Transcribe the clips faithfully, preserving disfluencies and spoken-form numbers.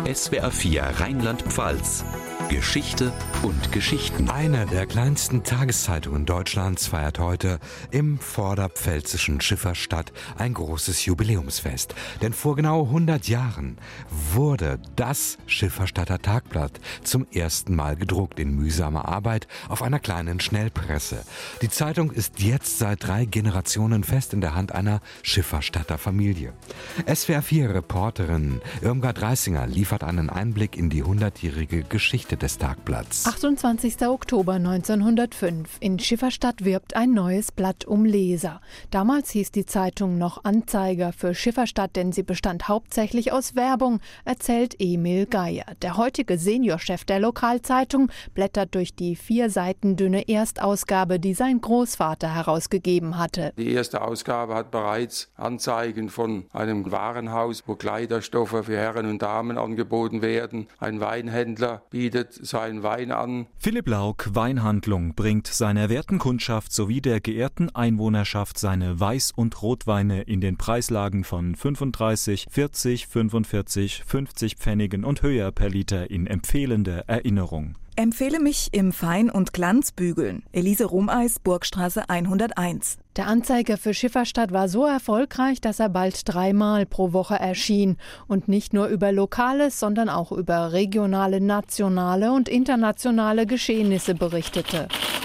S W R vier Rheinland-Pfalz. Geschichte und Geschichten. Eine der kleinsten Tageszeitungen Deutschlands feiert heute im vorderpfälzischen Schifferstadt ein großes Jubiläumsfest. Denn vor genau hundert Jahren wurde das Schifferstadter Tagblatt zum ersten Mal gedruckt in mühsamer Arbeit auf einer kleinen Schnellpresse. Die Zeitung ist jetzt seit drei Generationen fest in der Hand einer Schifferstadter Familie. S W R vier Reporterin Irmgard Reisinger liefert einen Einblick in die hundertjährige Geschichte des Tagblatts. achtundzwanzigster Oktober neunzehnhundertfünf. In Schifferstadt wirbt ein neues Blatt um Leser. Damals hieß die Zeitung noch Anzeiger für Schifferstadt, denn sie bestand hauptsächlich aus Werbung, erzählt Emil Geier. Der heutige Seniorchef der Lokalzeitung blättert durch die vier Seiten dünne Erstausgabe, die sein Großvater herausgegeben hatte. Die erste Ausgabe hat bereits Anzeigen von einem Warenhaus, wo Kleiderstoffe für Herren und Damen angeboten werden. Ein Weinhändler bietet seinen Wein an. Philipp Lauk, Weinhandlung, bringt seiner werten Kundschaft sowie der geehrten Einwohnerschaft seine Weiß- und Rotweine in den Preislagen von fünfunddreißig, vierzig, fünfundvierzig, fünfzig Pfennigen und höher per Liter in empfehlender Erinnerung. Empfehle mich im Fein- und Glanzbügeln. Elise Rumeis, Burgstraße hunderteins. Der Anzeiger für Schifferstadt war so erfolgreich, dass er bald dreimal pro Woche erschien und nicht nur über Lokales, sondern auch über regionale, nationale und internationale Geschehnisse berichtete.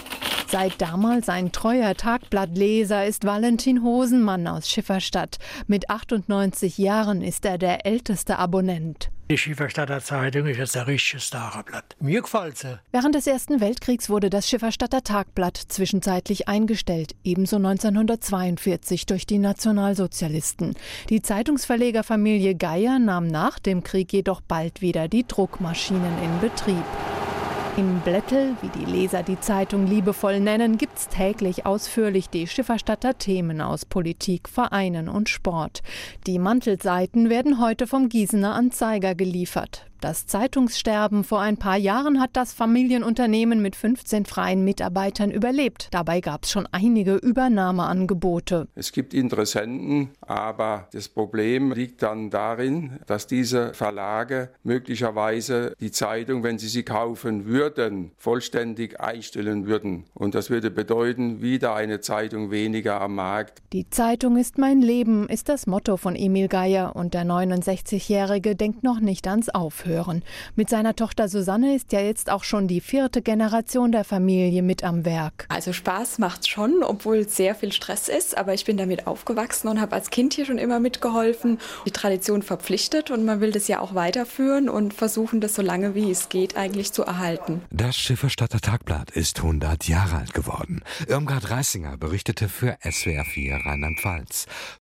Seit damals ein treuer Tagblattleser ist Valentin Hosenmann aus Schifferstadt. Mit achtundneunzig Jahren ist er der älteste Abonnent. Die Schifferstadter Zeitung ist jetzt ein richtiges Tageblatt. Mir gefällt sie. Während des Ersten Weltkriegs wurde das Schifferstadter Tagblatt zwischenzeitlich eingestellt, ebenso neunzehnhundertzweiundvierzig durch die Nationalsozialisten. Die Zeitungsverlegerfamilie Geier nahm nach dem Krieg jedoch bald wieder die Druckmaschinen in Betrieb. In Blättel, wie die Leser die Zeitung liebevoll nennen, gibt's täglich ausführlich die Schifferstadter Themen aus Politik, Vereinen und Sport. Die Mantelseiten werden heute vom Gießener Anzeiger geliefert. Das Zeitungssterben vor ein paar Jahren hat das Familienunternehmen mit fünfzehn freien Mitarbeitern überlebt. Dabei gab es schon einige Übernahmeangebote. Es gibt Interessenten, aber das Problem liegt dann darin, dass diese Verlage möglicherweise die Zeitung, wenn sie sie kaufen würden, vollständig einstellen würden. Und das würde bedeuten, wieder eine Zeitung weniger am Markt. Die Zeitung ist mein Leben, ist das Motto von Emil Geier. Und der neunundsechzigjährige denkt noch nicht ans Aufhören. Mit seiner Tochter Susanne ist ja jetzt auch schon die vierte Generation der Familie mit am Werk. Also Spaß macht's schon, obwohl sehr viel Stress ist, aber ich bin damit aufgewachsen und habe als Kind hier schon immer mitgeholfen. Die Tradition verpflichtet und man will das ja auch weiterführen und versuchen, das so lange wie es geht eigentlich zu erhalten. Das Schifferstadter Tagblatt ist hundert Jahre alt geworden. Irmgard Reisinger berichtete für S W R vier Rheinland-Pfalz.